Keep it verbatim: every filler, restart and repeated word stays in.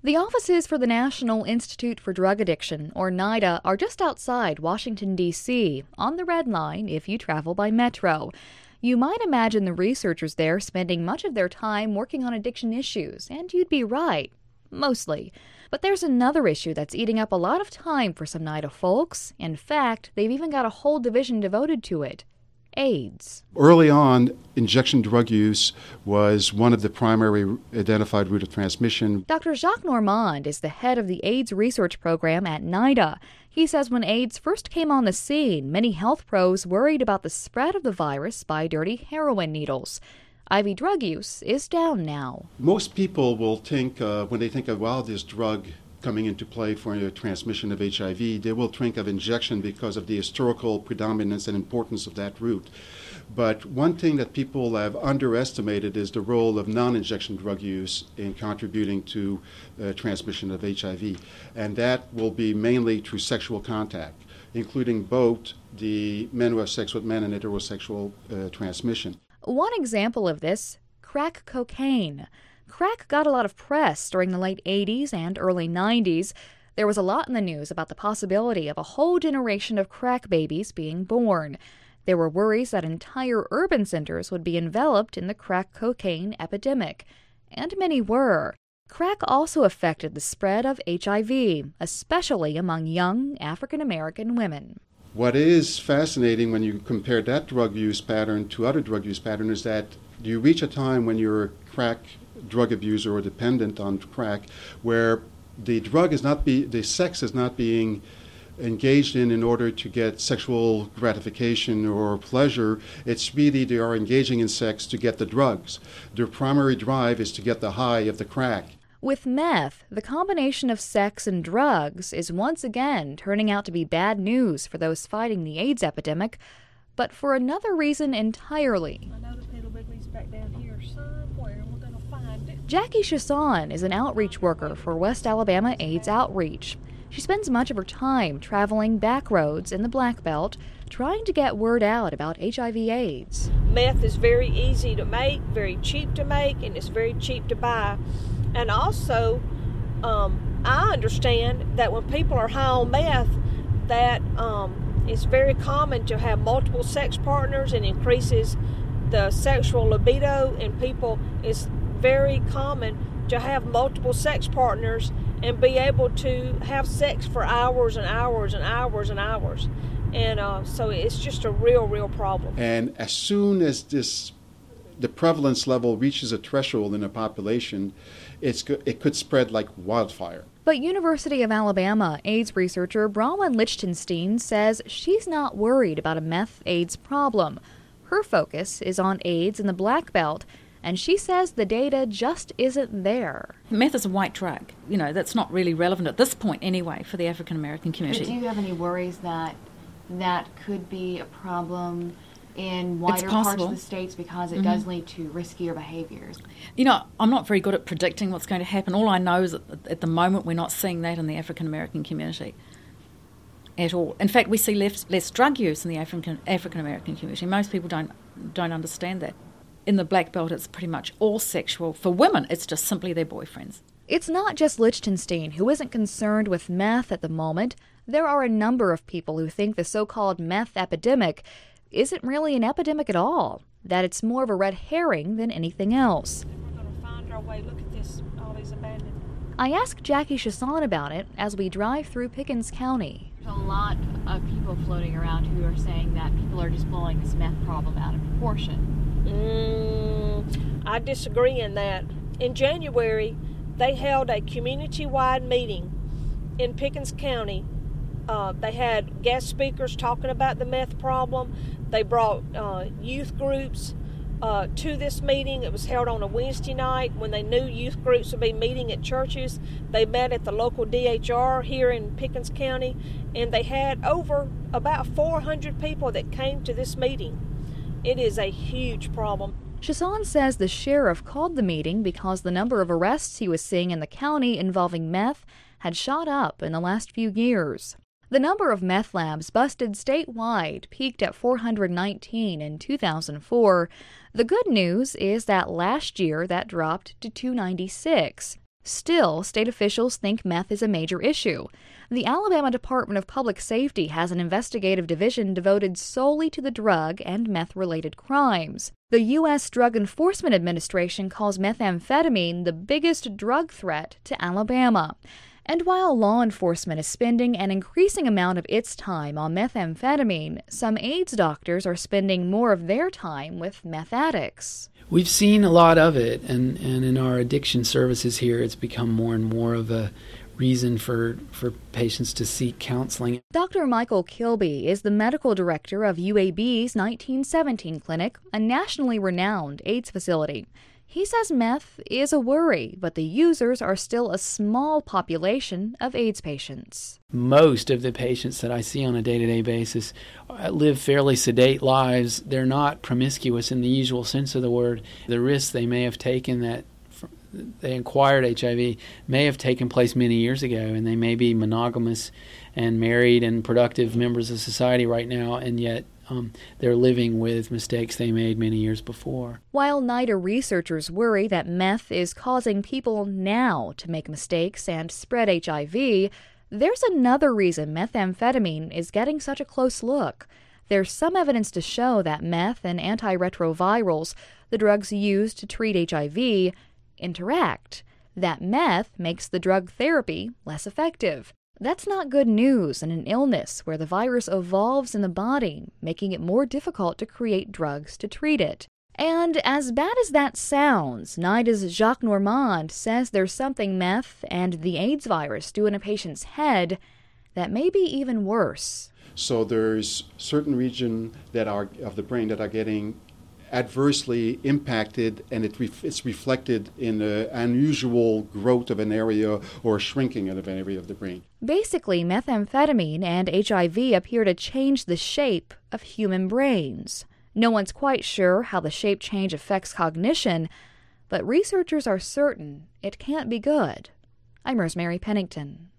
The offices for the National Institute for Drug Addiction, or NIDA, are just outside Washington, D C, on the Red Line if you travel by metro. You might imagine the researchers there spending much of their time working on addiction issues, and you'd be right. Mostly. But there's another issue that's eating up a lot of time for some NIDA folks. In fact, they've even got a whole division devoted to it. AIDS. Early on, injection drug use was one of the primary identified route of transmission. Doctor Jacques Normand is the head of the AIDS research program at NIDA. He says when AIDS first came on the scene, many health pros worried about the spread of the virus by dirty heroin needles. I V drug use is down now. Most people will think, uh, when they think of, well, this drug coming into play for the transmission of H I V, they will think of injection because of the historical predominance and importance of that route. But one thing that people have underestimated is the role of non-injection drug use in contributing to uh, transmission of H I V. And that will be mainly through sexual contact, including both the men who have sex with men and heterosexual uh, transmission. One example of this, crack cocaine. Crack got a lot of press during the late eighties and early nineties. There was a lot in the news about the possibility of a whole generation of crack babies being born. There were worries that entire urban centers would be enveloped in the crack cocaine epidemic. And many were. Crack also affected the spread of H I V, especially among young African American women. What is fascinating when you compare that drug use pattern to other drug use patterns is that you reach a time when you're a crack drug abuser or dependent on crack where the drug is not be the sex is not being engaged in in order to get sexual gratification or pleasure. It's really they are engaging in sex to get the drugs. Their primary drive is to get the high of the crack. With meth, the combination of sex and drugs is once again turning out to be bad news for those fighting the AIDS epidemic, but for another reason entirely. I know the Piddle Biggly's back down here somewhere, and we're going to find it. Jackie Chasson is an outreach worker for West Alabama AIDS Outreach. She spends much of her time traveling back roads in the Black Belt, trying to get word out about H I V AIDS. Meth is very easy to make, very cheap to make, and it's very cheap to buy. And also, um, I understand that when people are high on meth, that um, it's very common to have multiple sex partners and increases the sexual libido in people. It's very common to have multiple sex partners and be able to have sex for hours and hours and hours and hours. And uh, so it's just a real, real problem. And as soon as this the prevalence level reaches a threshold in a population, it's it could spread like wildfire. But University of Alabama AIDS researcher Bronwyn Lichtenstein says she's not worried about a meth AIDS problem. Her focus is on AIDS in the Black Belt, and she says the data just isn't there. Meth is a white drug. You know, that's not really relevant at this point anyway for the African American community. But do you have any worries that that could be a problem in wider parts of the states because it mm-hmm. does lead to riskier behaviors? You know, I'm not very good at predicting what's going to happen. All I know is that at the moment we're not seeing that in the African American community at all. In fact, we see less, less drug use in the African African American community. Most people don't don't understand that. In the Black Belt, it's pretty much all sexual. For women, it's just simply their boyfriends. It's not just Lichtenstein who isn't concerned with meth at the moment. There are a number of people who think the so-called meth epidemic isn't really an epidemic at all, that it's more of a red herring than anything else. We're going to find our way. Look at this, all these abandoned. I asked Jackie Chasson about it as we drive through Pickens County. There's a lot of people floating around who are saying that people are just blowing this meth problem out of proportion. Mm, I disagree in that. In January, they held a community-wide meeting in Pickens County. Uh, they had guest speakers talking about the meth problem. They brought uh, youth groups uh, to this meeting. It was held on a Wednesday night when they knew youth groups would be meeting at churches. They met at the local D H R here in Pickens County, and they had over about four hundred people that came to this meeting. It is a huge problem. Chasson says the sheriff called the meeting because the number of arrests he was seeing in the county involving meth had shot up in the last few years. The number of meth labs busted statewide peaked at four hundred nineteen in two thousand four. The good news is that last year that dropped to two hundred ninety-six. Still, state officials think meth is a major issue. The Alabama Department of Public Safety has an investigative division devoted solely to the drug and meth-related crimes. The U S Drug Enforcement Administration calls methamphetamine the biggest drug threat to Alabama. And while law enforcement is spending an increasing amount of its time on methamphetamine, some AIDS doctors are spending more of their time with meth addicts. We've seen a lot of it, and, and in our addiction services here, it's become more and more of a reason for, for patients to seek counseling. Doctor Michael Kilby is the medical director of U A B's nineteen seventeen Clinic, a nationally renowned AIDS facility. He says meth is a worry, but the users are still a small population of AIDS patients. Most of the patients that I see on a day-to-day basis live fairly sedate lives. They're not promiscuous in the usual sense of the word. The risks they may have taken that they acquired H I V may have taken place many years ago, and they may be monogamous and married and productive members of society right now, and yet Um, they're living with mistakes they made many years before. While NIDA researchers worry that meth is causing people now to make mistakes and spread H I V, there's another reason methamphetamine is getting such a close look. There's some evidence to show that meth and antiretrovirals, the drugs used to treat H I V, interact. That meth makes the drug therapy less effective. That's not good news in an illness where the virus evolves in the body, making it more difficult to create drugs to treat it. And as bad as that sounds, NIDA's Jacques Normand says there's something meth and the AIDS virus do in a patient's head that may be even worse. So there's certain regions that are of the brain that are getting adversely impacted, and it ref- it's reflected in the unusual growth of an area or shrinking of an area of the brain. Basically, methamphetamine and H I V appear to change the shape of human brains. No one's quite sure how the shape change affects cognition, but researchers are certain it can't be good. I'm Rosemary Pennington.